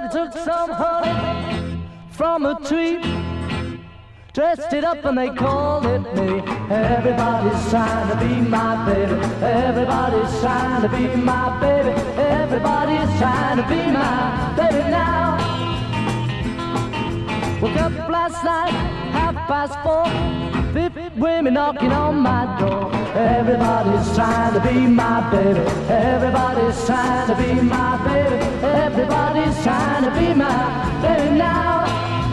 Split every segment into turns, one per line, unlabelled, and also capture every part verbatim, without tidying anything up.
Well, they took some honey from a tree, dressed it up and they called it me. Everybody's trying to be my baby. Everybody's trying to be my baby. Everybody's trying to be my baby now. Woke up last night, half past four, fifty women knocking on my door. Everybody's trying to be my baby. Everybody's trying to be my baby. Everybody's trying to be my baby now.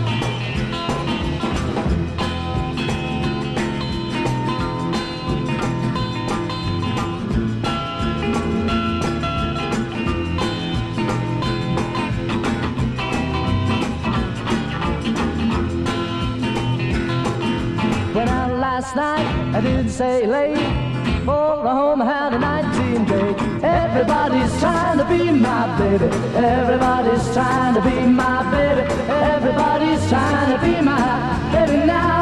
Went out last night, I didn't say late, for a home had a nineteen date. Everybody's trying to be my baby. Everybody's trying to be my baby. Everybody's trying to be my baby now.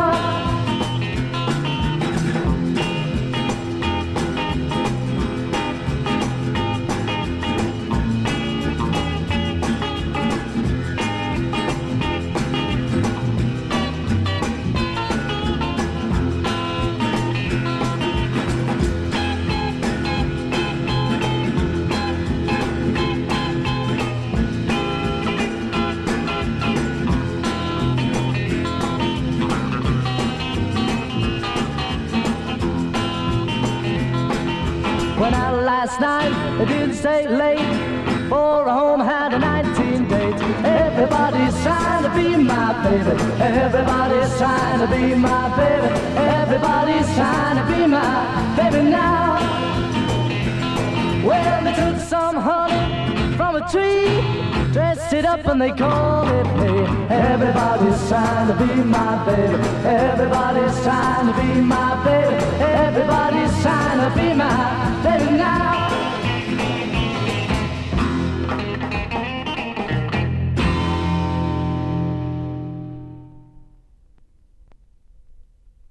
Went out last night, it didn't say late, for a home had a nineteen date. Everybody's trying to be my baby. Everybody's trying to be my baby. Everybody's trying to be my baby now. Well, they took some honey from a tree, dressed it up and they called it me. Everybody's trying to be my baby. Everybody's trying to be my baby. Everybody's trying to be